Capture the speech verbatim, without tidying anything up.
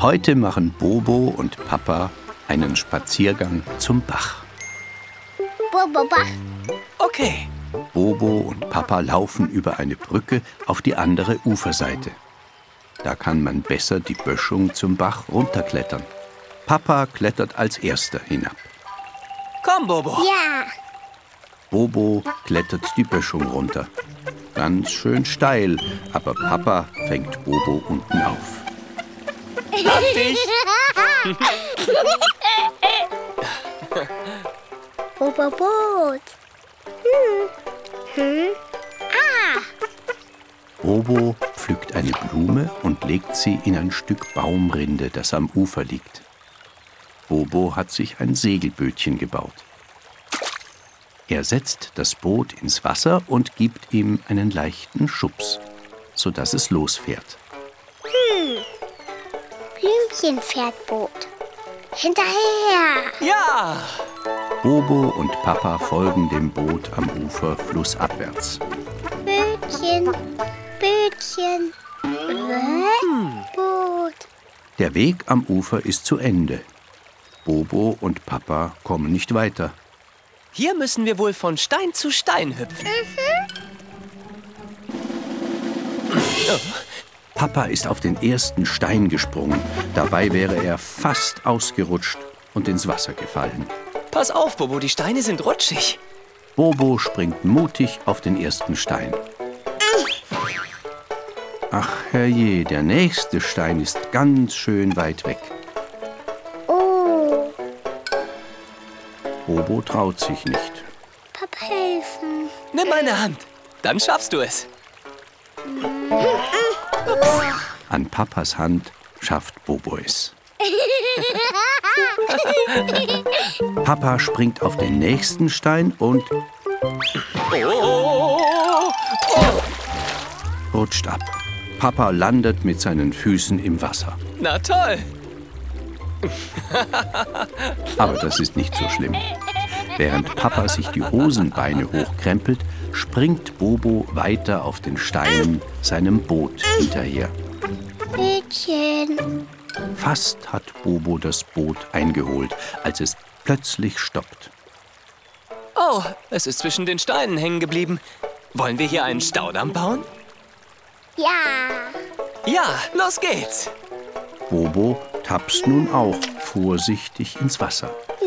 Heute machen Bobo und Papa einen Spaziergang zum Bach. Bobo, Bach. Okay. Bobo und Papa laufen über eine Brücke auf die andere Uferseite. Da kann man besser die Böschung zum Bach runterklettern. Papa klettert als erster hinab. Komm, Bobo. Ja. Bobo klettert die Böschung runter. Ganz schön steil, aber Papa fängt Bobo unten auf. Hab dich. Bobo, Boot. Hm. Hm. Ah. Bobo pflückt eine Blume und legt sie in ein Stück Baumrinde, das am Ufer liegt. Bobo hat sich ein Segelbötchen gebaut. Er setzt das Boot ins Wasser und gibt ihm einen leichten Schubs, sodass es losfährt. Hm. Blümchenpferdboot. Hinterher. Ja. Bobo und Papa folgen dem Boot am Ufer flussabwärts. Bötchen, Bötchen, hm. Boot. Der Weg am Ufer ist zu Ende. Bobo und Papa kommen nicht weiter. Hier müssen wir wohl von Stein zu Stein hüpfen. Mhm. Oh. Papa ist auf den ersten Stein gesprungen. Dabei wäre er fast ausgerutscht und ins Wasser gefallen. Pass auf, Bobo, die Steine sind rutschig. Bobo springt mutig auf den ersten Stein. Ach herrje, der nächste Stein ist ganz schön weit weg. Oh. Bobo traut sich nicht. Papa, helfen. Nimm meine Hand, dann schaffst du es. An Papas Hand schafft Bobo es. Papa springt auf den nächsten Stein und Oh. Oh. rutscht ab. Papa landet mit seinen Füßen im Wasser. Na toll. Aber das ist nicht so schlimm. Während Papa sich die Hosenbeine hochkrempelt, springt Bobo weiter auf den Steinen seinem Boot hinterher. Bötchen. Fast hat Bobo das Boot eingeholt, als es plötzlich stoppt. Oh, es ist zwischen den Steinen hängen geblieben. Wollen wir hier einen Staudamm bauen? Ja. Ja, los geht's. Bobo tapst nun auch vorsichtig ins Wasser.